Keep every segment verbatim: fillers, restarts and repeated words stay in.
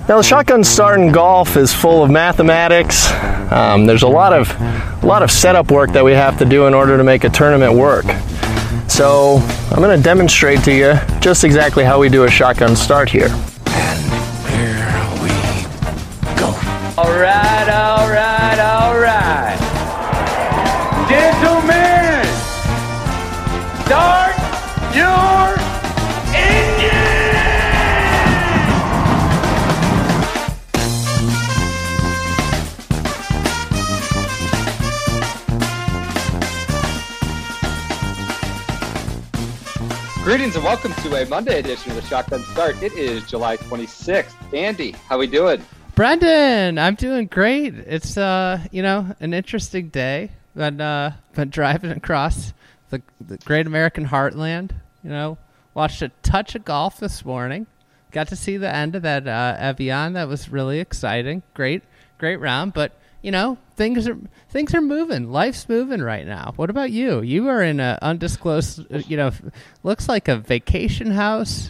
Now, the shotgun start in golf is full of mathematics. Um, there's a lot of a lot of setup work that we have to do in order to make a tournament work. So I'm going to demonstrate to you just exactly how we do a shotgun start here. And here we go. All right, all right, all right. Gentlemen, start your engine! Greetings and welcome to a Monday edition of the Shotgun Start. It is July twenty-sixth. Andy, how we doing? Brendan, I'm doing great. It's uh, you know, an interesting day. Been uh, been driving across the, the great American heartland. You know, watched a touch of golf this morning. Got to see the end of that uh, Evian. That was really exciting. Great, great round. But you know, things are things are moving. Life's moving right now. What about you? You are in a undisclosed. You know, looks like a vacation house.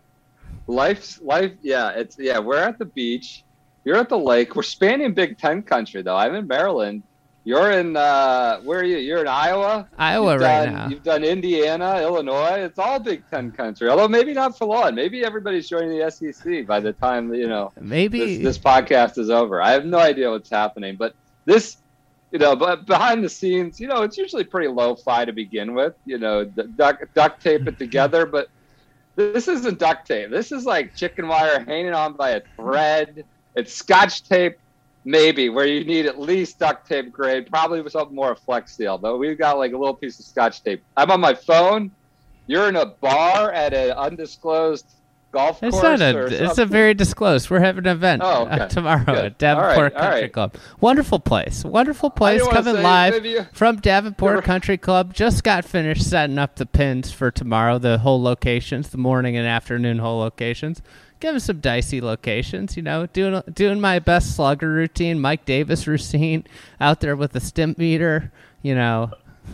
Life's life. Yeah, it's yeah. We're at the beach. You're at the lake. We're spanning Big Ten country, though. I'm in Maryland. You're in, uh, where are you? You're in Iowa? Iowa you've right done, now. You've done Indiana, Illinois. It's all Big Ten country, although maybe not for long. Maybe everybody's joining the S E C by the time, you know, Maybe this, this podcast is over. I have no idea what's happening. But this, you know, but behind the scenes, you know, it's usually pretty lo-fi to begin with. You know, duct, duct tape it together. But this isn't duct tape. This is like chicken wire hanging on by a thread. It's Scotch tape, maybe, where you need at least duct tape grade, probably with something more of Flex Seal. But we've got like a little piece of Scotch tape. I'm on my phone. You're in a bar at an undisclosed golf It's course. not a. or It's something? a very disclosed. We're having an event Oh, okay. uh, tomorrow Good. at Davenport All right, all Country right. Club. Wonderful place. Wonderful place. didn't wanna Coming say live maybe you- from Davenport Never- Country Club. Just got finished setting up the pins for tomorrow. The whole locations, the morning and afternoon hole locations. Give us some dicey locations. You know, doing doing my best slugger routine, Mike Davis routine, out there with the stimp meter. You know,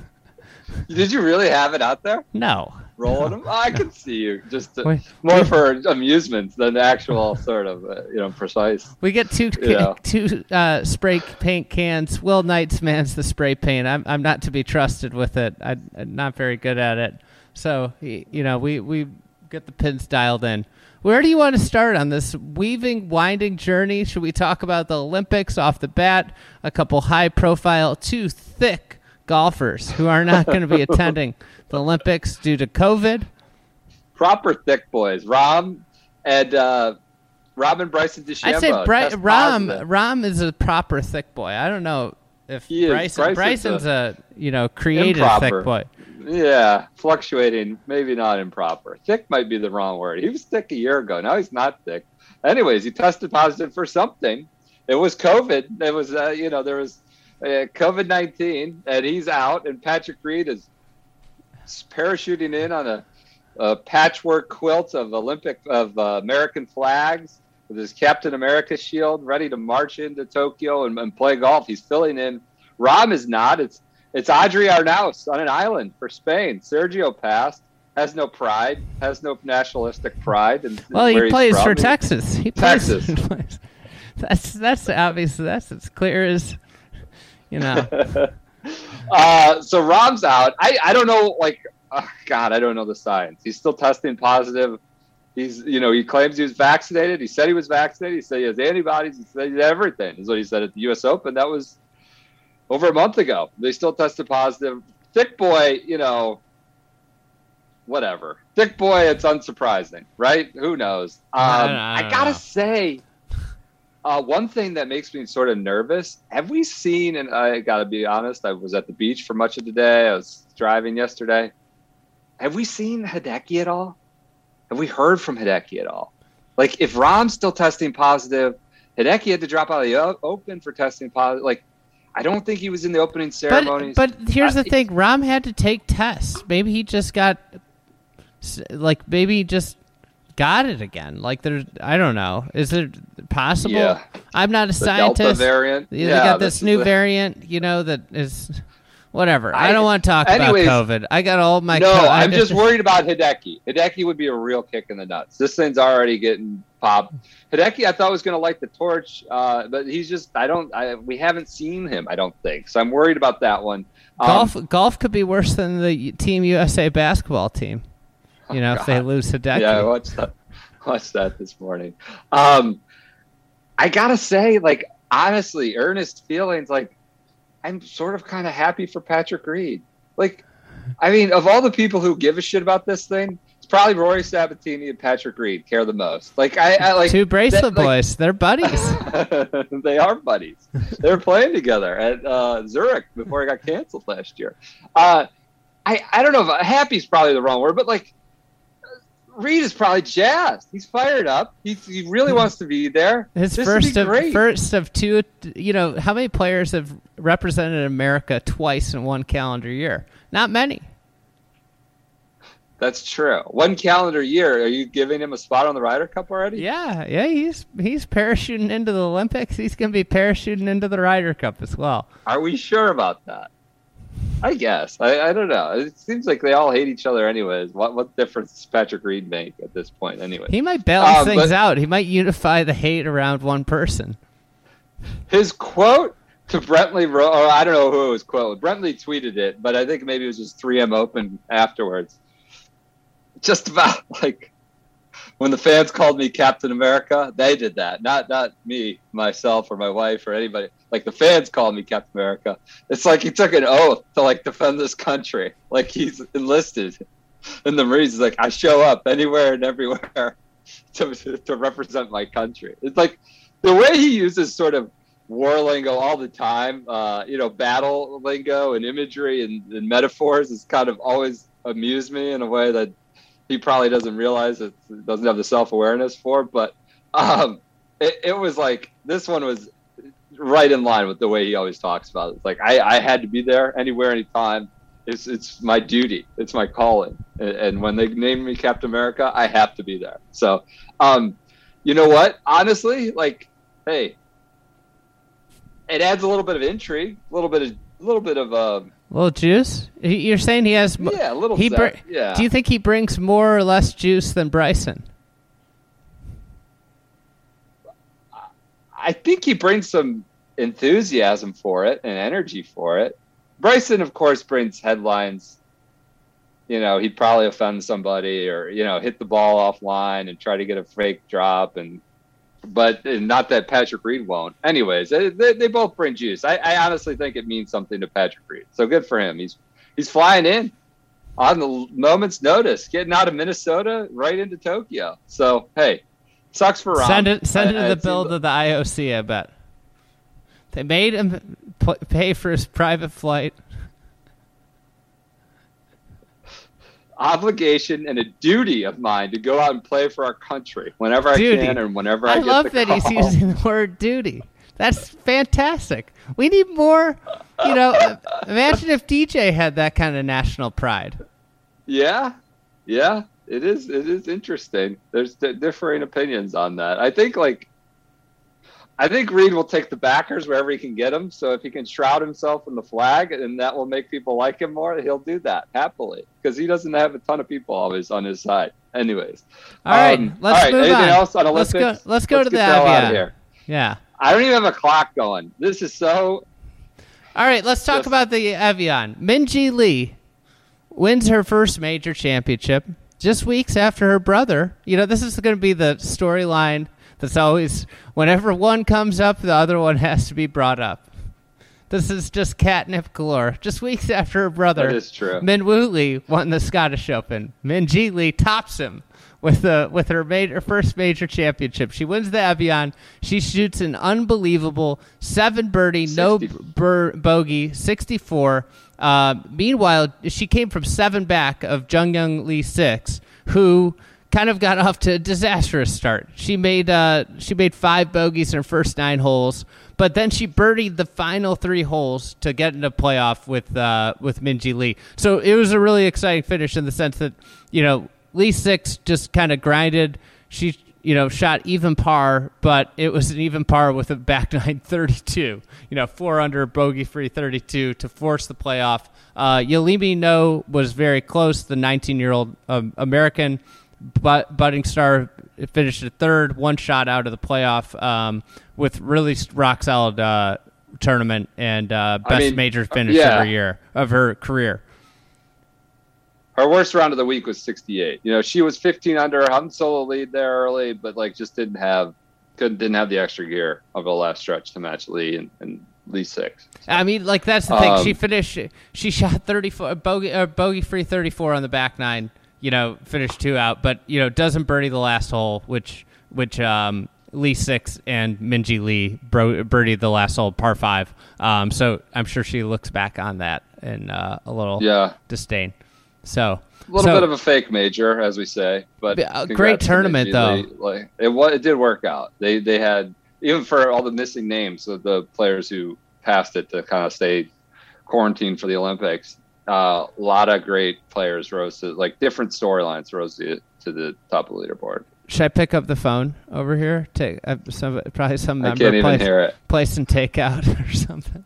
Did you really have it out there? no. Rolling them? Oh, I could see you. Just to, Wait. more for amusement than actual sort of, uh, you know, precise. We get two Yeah. two uh, spray paint cans. Will Knights mans the spray paint. I'm I'm not to be trusted with it. I, I'm not very good at it. So y- you know, we we get the pins dialed in. Where do you want to start on this weaving, winding journey? Should we talk about the Olympics off the bat? A couple high-profile, two thick golfers who are not going to be attending the Olympics due to COVID. Proper thick boys. Rom and uh, Rob and Bryson DeChambeau. I'd say Bri- test Rom positive. Rom is a proper thick boy. I don't know if He is. Bryson Bryson's Bryson's a, you know creative improper. thick boy. Yeah, fluctuating, maybe not improper. Thick might be the wrong word. He was thick a year ago. Now he's not thick. Anyways, he tested positive for something. It was COVID. It was, uh, you know, there was uh, COVID nineteen, and he's out. And Patrick Reed is parachuting in on a, a patchwork quilt of Olympic of uh, American flags with his Captain America shield, ready to march into Tokyo and, and play golf. He's filling in. Rom is not. It's It's Adri Arnaus on an island for Spain. Sergio passed, has no pride, has no nationalistic pride. And Well, he plays for Texas. He plays, Texas. he plays- That's that's obvious. That's as clear as you know. uh, so Rom's out. I, I don't know, like, oh God, I don't know the science. He's still testing positive. He's, you know, he claims he was vaccinated. He said he was vaccinated. He said he has antibodies. He said he had everything, is what he said at the U S Open. That was over a month ago. They still tested positive. Thick boy, you know, whatever. Thick boy, it's unsurprising, right? Who knows? Um, I don't- I I, don't gotta know. say, uh, one thing that makes me sort of nervous, have we seen, and I gotta be honest, I was at the beach for much of the day. I was driving yesterday. Have we seen Hideki at all? Have we heard from Hideki at all? Like, if Rom's still testing positive, Hideki had to drop out of the o- Open for testing positive. Like, I don't think he was in the opening ceremonies. But but here's I- the thing: Rom had to take tests. Maybe he just got, like, maybe he just got it again. Like, there's, I don't know. Is it possible? Yeah. I'm not a The Delta scientist. variant. They Yeah, got this this is new the- variant, you know, that is. Whatever. I, I- don't want to talk anyways, about COVID. I got all my. No, co- I I'm just worried about Hideki. Hideki would be a real kick in the nuts. This thing's already getting popped. Hideki, I thought was going to light the torch, uh, but he's just. I don't. I, we haven't seen him. I don't think so. I'm worried about that one. Um, Golf. Golf could be worse than the Team U S A basketball team. You know, oh, if they God. lose Hideki. Yeah, I watched that. Watched that this morning. Um, I gotta say, like honestly, earnest feelings. Like I'm sort of kind of happy for Patrick Reed. Like, I mean, of all the people who give a shit about this thing, it's probably Rory Sabatini and Patrick Reed care the most. Like I, I like Two bracelet that, like, boys. They're buddies. they are buddies. They were playing together at uh, Zurich before it got canceled last year. Uh, I I don't know if happy is probably the wrong word, but like Reed is probably jazzed. He's fired up. He he really wants to be there. His This would be first of great. first of two. You know, how many players have represented America twice in one calendar year? Not many. That's true. One calendar year. Are you giving him a spot on the Ryder Cup already? Yeah, yeah. He's he's parachuting into the Olympics. He's going to be parachuting into the Ryder Cup as well. Are we sure about that? I guess. I, I don't know. It seems like they all hate each other anyways. What what difference does Patrick Reed make at this point anyway? He might balance Um, things but- out. He might unify the hate around one person. His quote to Brentley, Ro- or I don't know who it was quote. Brentley tweeted it, but I think maybe it was just three M Open afterwards. Just about like when the fans called me Captain America, they did that. Not not me, myself, or my wife, or anybody. Like the fans called me Captain America. It's like he took an oath to like defend this country. Like he's enlisted in the Marines. He's like, I show up anywhere and everywhere to to represent my country. It's like the way he uses sort of war lingo all the time, uh, you know, battle lingo and imagery and, and metaphors has kind of always amused me in a way that he probably doesn't realize it doesn't have the self-awareness for. But um, it, it was like this one was right in line with the way he always talks about it. It's like I, I had to be there anywhere, anytime. It's it's my duty. It's my calling. And, and when they name me Captain America, I have to be there. So, um, you know what? Honestly, like, hey, it adds a little bit of intrigue, a little bit of, a little bit of, uh, Little juice. He- You're saying he has. mo- yeah, a little. He zest, br- yeah. Do you think he brings more or less juice than Bryson? I think he brings some enthusiasm for it and energy for it. Bryson, of course, brings headlines. You know, he'd probably offend somebody or, you know, hit the ball offline and try to get a fake drop. And, but and not that Patrick Reed won't. Anyways, they, they, they both bring juice. I, I honestly think it means something to Patrick Reed. So good for him. He's, he's flying in on the moment's notice, getting out of Minnesota right into Tokyo. So, hey, sucks for Ron. Send it. Send it I- to I- the bill to the I O C. I bet they made him p- pay for his private flight. Obligation and a duty of mine to go out and play for our country whenever I Duty. can and whenever I, I get love the that call. he's using the word duty. That's fantastic. We need more. You know, imagine if D J had that kind of national pride. Yeah, yeah, it is. It is interesting. There's d- differing opinions on that. I think like, I think Reed will take the backers wherever he can get them. So if he can shroud himself in the flag, and that will make people like him more, he'll do that happily because he doesn't have a ton of people always on his side. Anyways, All right, Um, let's all right, move anything on. else on Let's Olympics? go. Let's go to get the hell out of Evian. here. Yeah. I don't even have a clock going. This is so. All right, let's talk Just- about the Evian. Minjee Lee wins her first major championship just weeks after her brother. You know, this is going to be the storyline that's always, whenever one comes up, the other one has to be brought up. This is just catnip galore. Just weeks after her brother, That is true. Minwoo Lee, won the Scottish Open. Minjee Lee tops him with the with her major, first major championship. She wins the Evian. She shoots an unbelievable seven birdie, no sixty. bur- bogey, sixty-four. Uh, meanwhile, she came from seven back of Jung Young Lee six, who kind of got off to a disastrous start. She made uh, she made five bogeys in her first nine holes, but then she birdied the final three holes to get into playoff with uh, with Minjee Lee. So it was a really exciting finish in the sense that, you know, Lee six just kind of grinded. She you know, shot even par, but it was an even par with a back nine thirty-two. You know, four under, bogey-free thirty-two to force the playoff. Uh, Yalimi No was very close. The nineteen-year-old um, American but budding star finished at third, one shot out of the playoff um, with really rock-solid uh, tournament and uh, best I mean, major finish yeah. of her year, of her career. Her worst round of the week was sixty-eight. You know, she was fifteen under, hung solo lead there early, but like just didn't have, couldn't didn't have the extra gear of the last stretch to match Lee and, and Lee six. So, I mean, like that's the thing. Um, she finished. She shot thirty-four bogey, uh, bogey free thirty-four on the back nine. You know, finished two out, but you know doesn't birdie the last hole, which which um, Lee six and Minjee Lee bro- birdied the last hole, par five. Um, so I'm sure she looks back on that in uh, a little yeah. disdain. So a little so, bit of a fake major, as we say, but a great tournament though. Lee. Like it was, it did work out. They they had even for all the missing names of the players who passed it to kind of stay quarantined for the Olympics. Uh, a lot of great players rose to like different storylines rose to, to the top of the leaderboard. Should I pick up the phone over here? Take uh, some probably some I member can't even place, hear it. place some takeout or something.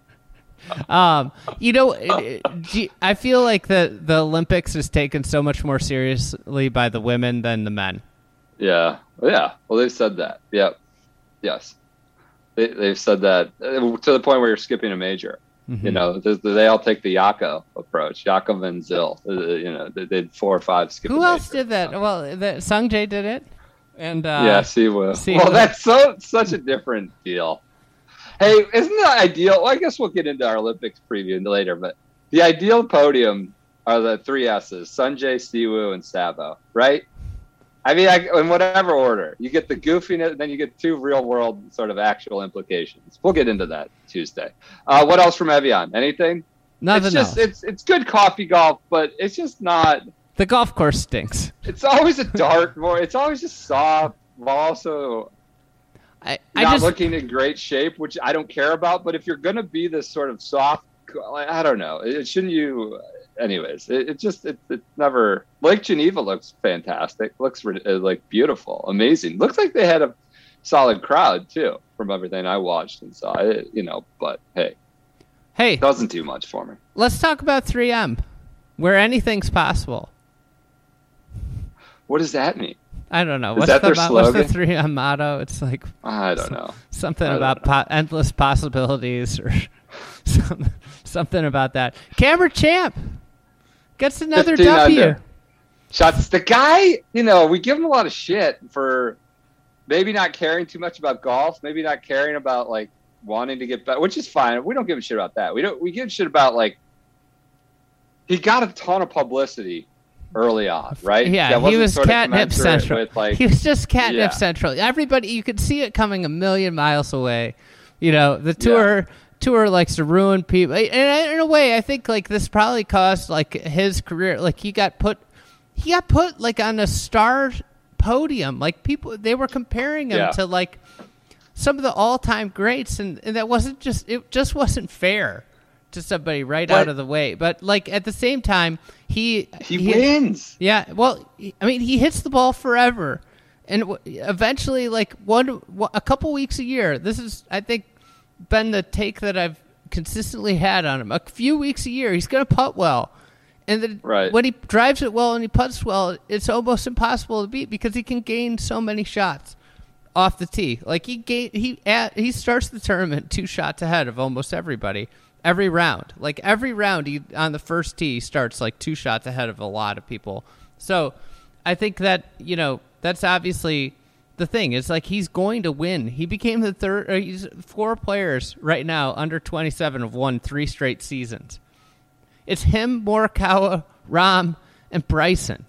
Um, you know, I feel like the the Olympics is taken so much more seriously by the women than the men. Yeah, yeah. Well, they've said that. Yep. Yes, they they've said that uh, to the point where you're skipping a major. Mm-hmm. You know, they, they all take the Yako approach. Jakob and Zil. Uh, you know, they did four or five. Skip Who a else major. did that? Well, the, Sungjae did it, and uh, yeah, Siwoo. Siwoo. Well, that's so such a different deal. Hey, isn't that ideal? Well, I guess we'll get into our Olympics preview later, but the ideal podium are the three S's: Sungjae, Siwoo, and Sabo, right? I mean, I, in whatever order. You get the goofiness, then you get two real-world sort of actual implications. We'll get into that Tuesday. Uh, what else from Evian? Anything? Nothing it's just, else. It's it's good coffee golf, but it's just not. The golf course stinks. It's always a dark, more. It's always just soft, while also. I, I not just, looking in great shape, which I don't care about. But if you're going to be this sort of soft, I don't know. It shouldn't you. Anyways, it, it just it, it never. Lake Geneva looks fantastic. Looks like beautiful, amazing. Looks like they had a solid crowd too, from everything I watched and saw. It, you know, but hey, hey, it doesn't do much for me. Let's talk about three M, where anything's possible. What does that mean? I don't know. Is What's that the, their mo- slogan? What's the three M motto? It's like I don't some, know. Something I about don't know. po- endless possibilities or some, something about that. Cameron Champ gets another fifteen W. under. Shots. The guy, you know, we give him a lot of shit for maybe not caring too much about golf, maybe not caring about like wanting to get better, which is fine. We don't give a shit about that. We don't. We give a shit about like he got a ton of publicity early on, right? Yeah, that he wasn't was sort of catnip commensurate central. with, like, he was just catnip yeah. central. Everybody, you could see it coming a million miles away. You know, the tour Yeah. tour likes to ruin people, and in a way, I think like this probably cost like his career. Like he got put, he got put like on a star podium. Like people, they were comparing him Yeah. to like some of the all-time greats, and, and that wasn't just it. Just wasn't fair to somebody right But- out of the way. But like at the same time, he he, wins. yeah, well, I mean, he hits the ball forever, and w- eventually, like one, a couple weeks a year. This is, I think, been the take that I've consistently had on him. A few weeks a year, he's going to putt well, and then Right. when he drives it well and he putts well, it's almost impossible to beat because he can gain so many shots off the tee. Like he gain, he at, he starts the tournament two shots ahead of almost everybody. Every round, like every round, he on the first tee starts like two shots ahead of a lot of people. So, I think that you know that's obviously the thing. It's like he's going to win. He became the third. Or he's four players right now under twenty-seven have won three straight seasons. It's him, Morikawa, Rahm, and Bryson.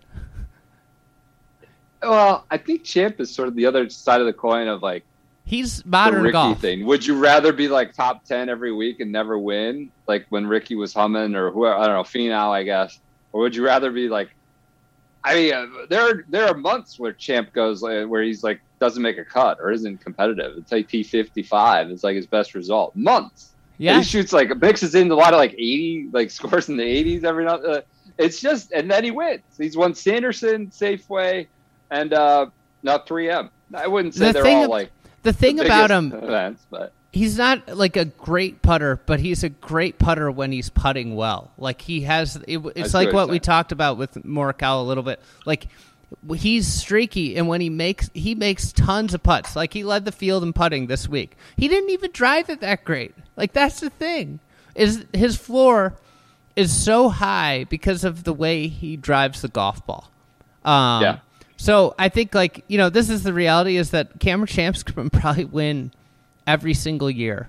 Well, I think Champ is sort of the other side of the coin of like He's the modern Ricky golf. thing. Would you rather be like top ten every week and never win, like when Ricky was humming, or whoever, I don't know, Finau, I guess, or would you rather be like? I mean, uh, there are there are months where Champ goes uh, where he's like doesn't make a cut or isn't competitive. It's like T fifty-five. It's like his best result. Months. Yeah. He shoots like mixes in a lot of like eighty, like scores in the eighties every night. Uh, it's just, and then he wins. He's won Sanderson, Safeway, and uh, not three M. I wouldn't say The they're thing all ab- like The thing the about biggest him, events, but he's not like a great putter, but he's a great putter when he's putting well. Like he has, it, it's see like what what you're we saying. talked about with Morikawa a little bit. Like he's streaky, and when he makes, he makes tons of putts. Like he led the field in putting this week. He didn't even drive it that great. Like that's the thing, is his floor is so high because of the way he drives the golf ball. Um, Yeah. So I think, like, you know, this is the reality, is that Cameron Champs can probably win every single year.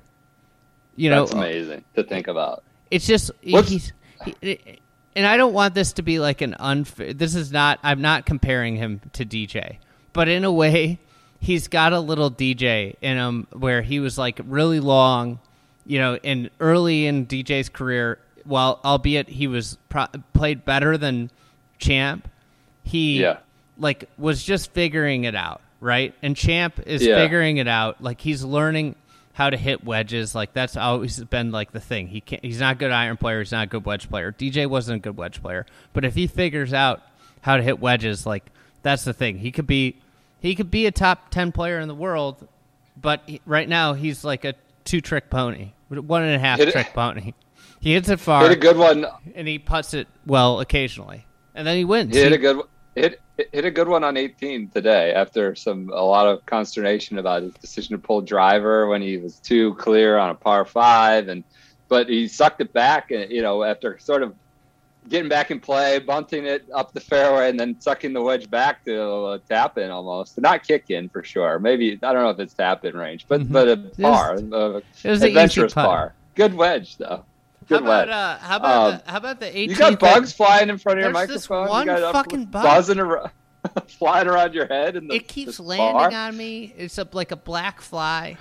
You know, that's amazing to think about. it's just What's- he's, he, and I don't want this to be like an unfair. This is not. I'm not comparing him to D J, but in a way, he's got a little D J in him where he was like really long, you know, and early in D J's career. While albeit he was pro- played better than Champ, he Yeah. like was just figuring it out, right? And Champ is Yeah. figuring it out. Like he's learning how to hit wedges. Like that's always been like the thing. He can't. He's not a good iron player. He's not a good wedge player. D J wasn't a good wedge player, but if he figures out how to hit wedges, like that's the thing. He could be. He could be a top ten player in the world, but he, right now he's like a two trick pony, one and a half Hit it- trick pony. He hits it far Hit a good one. and he putts it well occasionally, and then he wins. He hit He- a good hit hit a good one on eighteen today after some a lot of consternation about his decision to pull driver when he was too clear on a par five, and but he sucked it back, and you know, after sort of getting back in play, bunting it up the fairway, and then sucking the wedge back to uh, tap in almost, not kick in for sure. Maybe I don't know if it's tap in range, but Mhm. but a It was- par, uh, it was an easy adventurous putt. par, good wedge though. How Good about wedge. uh, how about Um, the, how about the eighteenth? You got bugs flying in front of your There's this microphone. one you got fucking bug. buzzing around, flying around your head, and It keeps landing on me. It's a, like a black fly.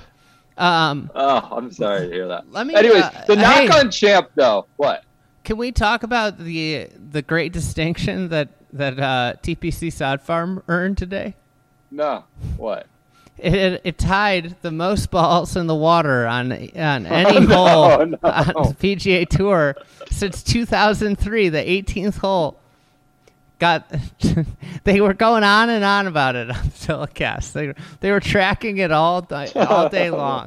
Um, Oh, I'm sorry to hear that. Let me, Anyways, uh, the knock hey. on Champ though. What? can we talk about the the great distinction that that uh, T P C Sod Farm earned today? No. What? It, it, it tied the most balls in the water on on any Oh, no, hole no. on the P G A Tour since two thousand three. The eighteenth hole got. They were going on and on about it on telecast. They were they were tracking it all di- all day long.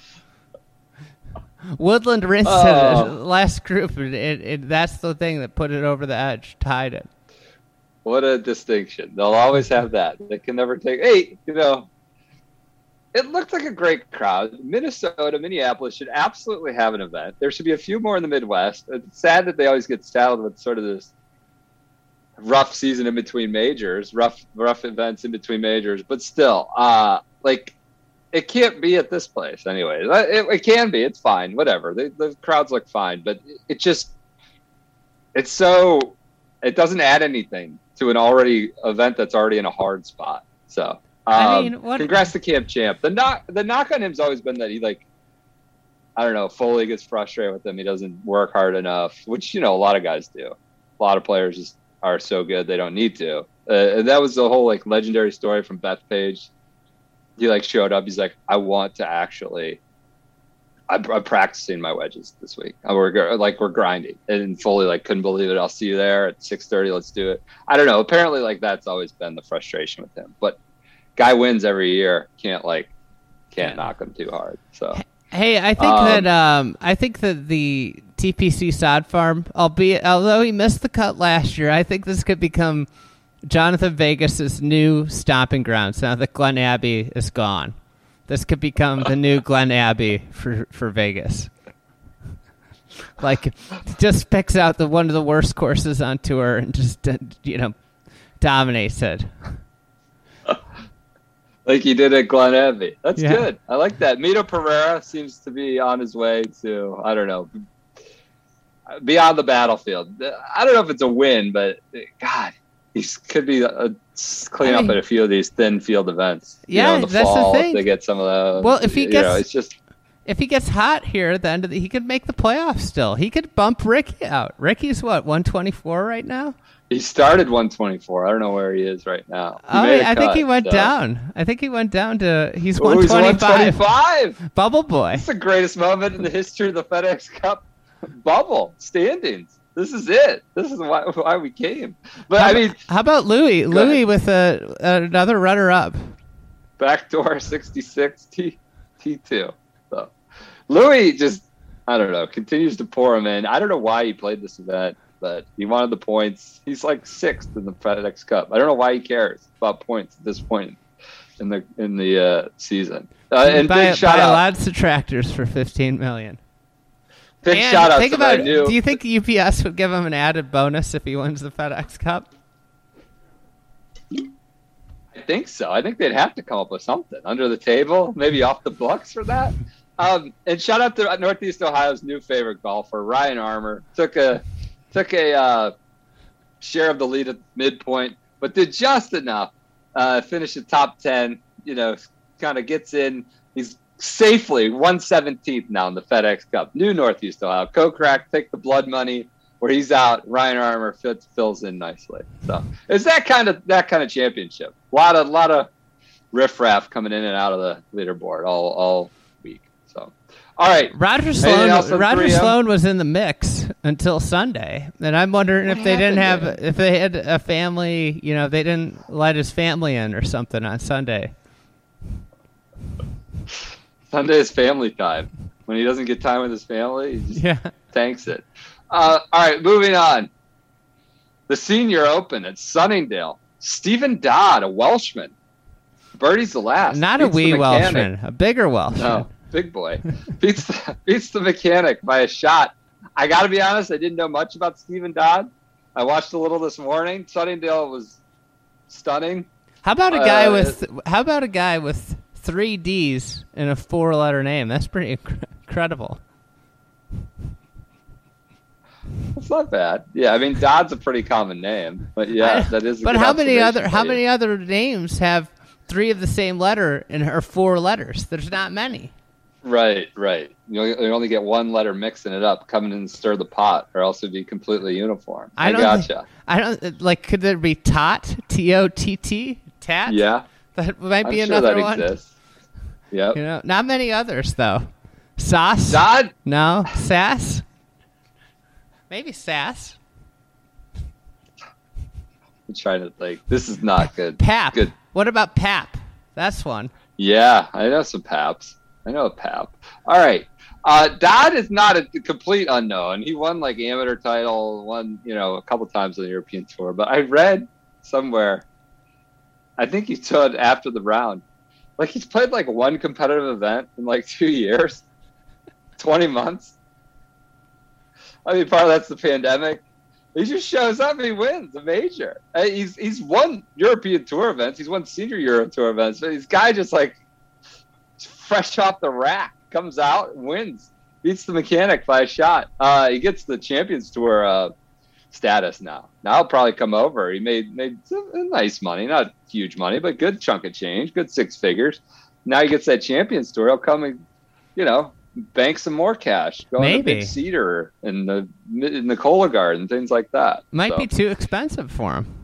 Woodland rinsed Oh. it last group. It, it, it, that's the thing that put it over the edge, tied it. What a distinction. They'll always have that. They can never take. Hey, you know, it looked like a great crowd. Minnesota, Minneapolis should absolutely have an event. There should be a few more in the Midwest. It's sad that they always get saddled with sort of this rough season in between majors, rough rough events in between majors. But still, uh, like, it can't be at this place anyway. It, it can be. It's fine. Whatever. The, the crowds look fine. But it just, it's so, it doesn't add anything to an already event that's already in a hard spot. So, um, I mean, what- congrats to Camp Champ. The knock, the knock on him's always been that he, like, I don't know, Foley gets frustrated with him. He doesn't work hard enough, which, you know, a lot of guys do. A lot of players just are so good they don't need to. Uh, and that was the whole, like, legendary story from Bethpage. He, like, showed up. He's like, I want to actually, I'm, I'm practicing my wedges this week. And we're gr- like, we're grinding. And Foley, like, couldn't believe it. I'll see you there at six thirty. Let's do it. I don't know. Apparently, like, that's always been the frustration with him. But guy wins every year. Can't, like, can't Yeah. knock him too hard. So. Hey, I think Um, that um, I think that the T P C Sod Farm, albeit although he missed the cut last year, I think this could become Jonathan Vegas's new stomping grounds now that Glen Abbey is gone. This could become the new Glen Abbey for for Vegas. Like, just picks out the one of the worst courses on tour and just uh, you know dominates it. Like he did at Glen Abbey. That's Yeah. good. I like that. Mito Pereira seems to be on his way to, I don't know, beyond the battlefield. I don't know if it's a win, but God, he could be a, clean I up mean- at a few of these thin field events. You Yeah, know, in the that's the fall, thing. if they get some of those. Well, if he you gets- know, it's just If he gets hot here at the end of the, he could make the playoffs still. He could bump Ricky out. Ricky's what, one twenty-four right now? he started one twenty-four. I don't know where he is right now. He Oh, made a I think cut, he went so. down. I think he went down to, he's Oh, he's one twenty-five. one twenty-five. Bubble boy. It's the greatest moment in the history of the FedEx Cup bubble standings. This is it. This is why why we came. But how I about, mean, how about Louis? Louis ahead. with a another runner up. backdoor sixty-six T T2. So Louis just, I don't know, continues to pour him in. I don't know why he played this event, but he wanted the points. He's like sixth in the FedEx Cup. I don't know why he cares about points at this point in the in the uh, season. Uh, and buy, big shout buy out, lots of tractors for fifteen million. big And shout out think to about, my new. do you think U P S would give him an added bonus if he wins the FedEx Cup? I think so. I think they'd have to come up with something under the table, maybe off the books for that. Um, and shout out to Northeast Ohio's new favorite golfer, Ryan Armour. Took a took a uh, share of the lead at midpoint, but did just enough. Uh, finish the top ten. You know, kind of gets in. He's safely one seventeenth now in the FedEx Cup. New Northeast Ohio. Kokrak take the blood money. Where he's out, Ryan Armour fits, fills in nicely. So it's that kind of that kind of championship. A lot of lot of riffraff coming in and out of the leaderboard all all week. So, all right, Roger Anything Sloan. else on Roger three M? Sloan was in the mix until Sunday, and I'm wondering What if they didn't have, happened if they had a family. You know, they didn't let his family in or something on Sunday. Sunday is family time. When he doesn't get time with his family, he just Yeah. tanks it. Uh, all right, moving on. The Senior Open at Sunningdale. Stephen Dodd, a Welshman. Birdie's the last. Not a Beats the wee mechanic. Welshman, a bigger Welshman. No, big boy. beats the, beats the mechanic by a shot. I got to be honest, I didn't know much about Stephen Dodd. I watched a little this morning. Sunningdale was stunning. How about a guy Uh, with? How about a guy with three D's in a four-letter name? That's pretty inc- incredible. It's not bad. Yeah, I mean Dodd's a pretty common name, but yeah, I- that is. A But good how many observation other? by How you. many other names have three of the same letter and are four letters? There's not many. Right, right. You only, you only get one letter mixing it up, coming in and stir the pot, or else it'd be completely uniform. I, I don't gotcha. thi- I don't like. Could there be Tot? T O T T? Tat? Yeah, That might I'm be sure another that one. exists. Yep. You know, not many others though. Sauce? Dodd. No. Sass? Maybe Sass. I'm trying to think. This is not good. Pap. Good. What about Pap? That's one. Yeah, I know some Paps. I know a Pap. All right. Uh, Dodd is not a complete unknown. He won like amateur title, won, you know, a couple times on the European Tour. But I read somewhere, I think he stood after the round. Like he's played like one competitive event in like two years, twenty months. I mean, part of that's the pandemic. He just shows up and he wins a major. Uh, He's he's won European Tour events. He's won Senior Euro Tour events. But this guy just like fresh off the rack comes out and wins, beats the mechanic by a shot. Uh, he gets the Champions Tour uh, status now. Now he'll probably come over. He made made some nice money, not huge money, but good chunk of change, good six figures. Now he gets that Champions Tour. He'll come and, you know, bank some more cash. Go in the Maybe. Big Cedar and the in the Cola Garden, things like that. Might So, be too expensive for him.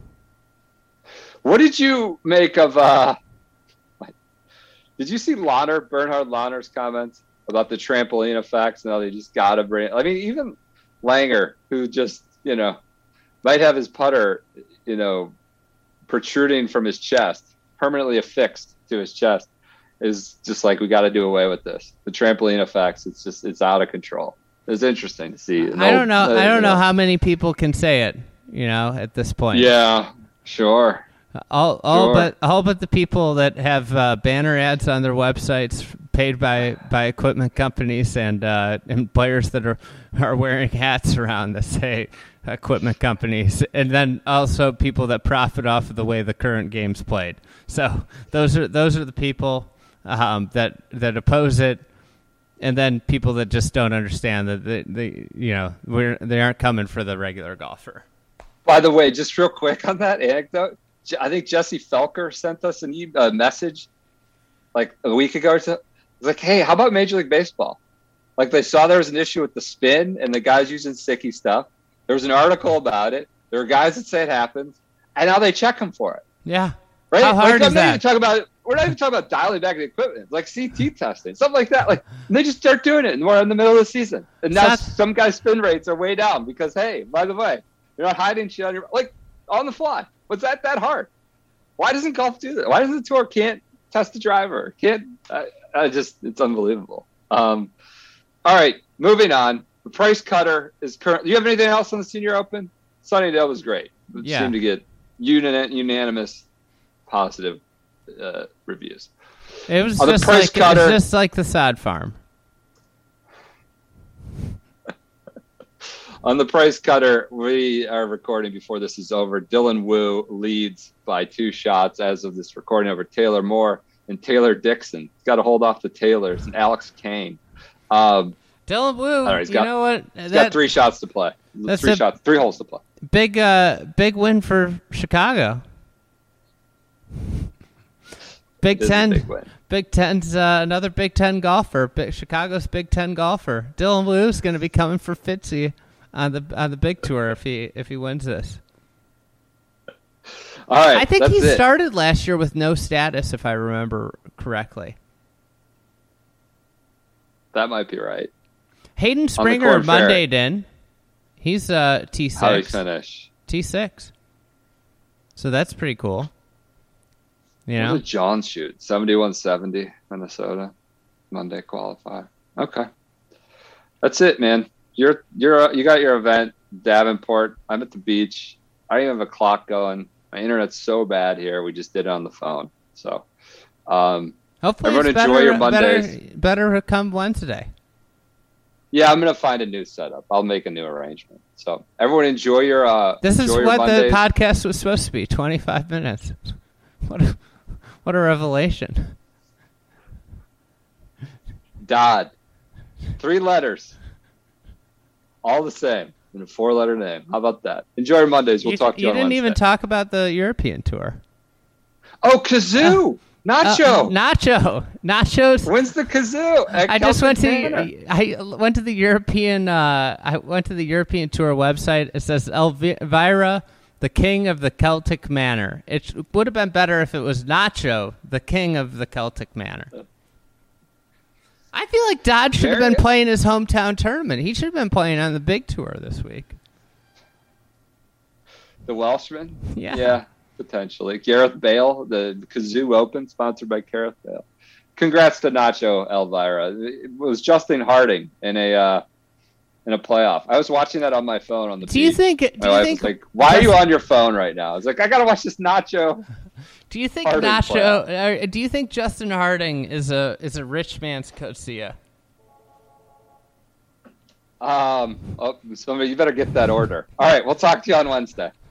what did you make of? Uh, did you see Lahner, Bernhard Lahner's comments about the trampoline effects? Now they just gotta bring. I mean, even Langer, who just you know might have his putter, you know, protruding from his chest, permanently affixed to his chest, is just like, we got to do away with this. The trampoline effects, it's just, it's out of control. It's interesting to see. I don't know. No- I don't you know how many people can say it. You know, at this point. Yeah, sure. All, all Sure. but all but the people that have uh, banner ads on their websites paid by, by equipment companies and uh, and players that are are wearing hats around that say equipment companies, and then also people that profit off of the way the current game's played. So those are those are the people um, that that oppose it, and then people that just don't understand that they, they you know we're they aren't coming for the regular golfer. By the way, just real quick on that anecdote, Je- I think Jesse Felker sent us an e- a message like a week ago or so. It was like, hey, how about Major League Baseball? Like they saw there was an issue with the spin and the guys using sticky stuff. There was an article about it. There are guys that say it happens, and now they check them for it. Yeah. Right? How hard like, is I'm not that? even talking about we're not even talking about dialing back the equipment, like C T testing, something like that. Like and they just start doing it, and we're in the middle of the season, and now That's- some guys' spin rates are way down because hey, by the way, you're not hiding shit on your like on the fly. What's that that hard? Why doesn't golf do that? Why does the tour can't test the driver? Can't I, I just it's unbelievable. Um, all right, moving on. The price cutter is current. Do you have anything else on the Senior Open? Sunnydale was great. It Yeah. seemed to get uni- unanimous positive uh, reviews. It was On the just price like cutter- it was just like the Sod Farm. On the price cutter, we are recording before this is over. Dylan Wu leads by two shots as of this recording over Taylor Moore and Taylor Dixon. He's got to hold off the Taylors and Alex Kane. Um, Dylan Wu, right, he's you got- know what? he's That got three shots to play. that's Three a- shots, three holes to play. big, uh, big win for Chicago. Big It is a Ten, big win. Big Ten's uh, another Big Ten golfer. Big, Chicago's Big Ten golfer. Dylan Wu's going to be coming for Fitzy on the on the big tour if he if he wins this. All right, I think that's he it. started last year with no status, if I remember correctly. That might be right. Hayden Springer Corn Monday in. He's uh, T six. How do you finish? T six. So that's pretty cool. You What know? did John shoot? seventy-one seventy, Minnesota, Monday qualifier. Okay, that's it, man. You're you're uh, you got your event, Davenport. I'm at the beach. I don't even have a clock going. My internet's so bad here. We just did it on the phone. So, um, Hopefully everyone it's better, enjoy your better, Mondays. better come Wednesday. yeah, I'm gonna find a new setup. I'll make a new arrangement. So, everyone enjoy your. Uh, This is enjoy your what Mondays. the podcast was supposed to be, twenty-five minutes. What a, what a revelation. Dodd. Three letters. All the same in a four-letter name. How about that? Enjoy your Mondays. We'll you talk to you, you on didn't even Wednesday. talk about the European tour. Oh, kazoo! Nacho. Uh, Nacho. Nachos. When's the kazoo? At I just Celtic went to Manor. the, I went to the European uh, I went to the European tour website. It says Elvira, the king of the Celtic Manor. It would have been better if it was Nacho, the king of the Celtic Manor. I feel like Dodd should have There been it is. playing his hometown tournament. He should have been playing on the big tour this week. The Welshman? Yeah. Yeah, potentially. Gareth Bale, the Kazoo Open, sponsored by Gareth Bale. Congrats to Nacho Elvira. It was Justin Harding in a uh, in a playoff. I was watching that on my phone on the Do you beach. think? Do My you wife think? was like, "Why are you on your phone right now?" I was like, "I gotta watch this Nacho." Do you think Harding Nacho? Or do you think Justin Harding is a is a rich man's Coetzee? Um, oh, somebody, you better get that order. All right, we'll talk to you on Wednesday.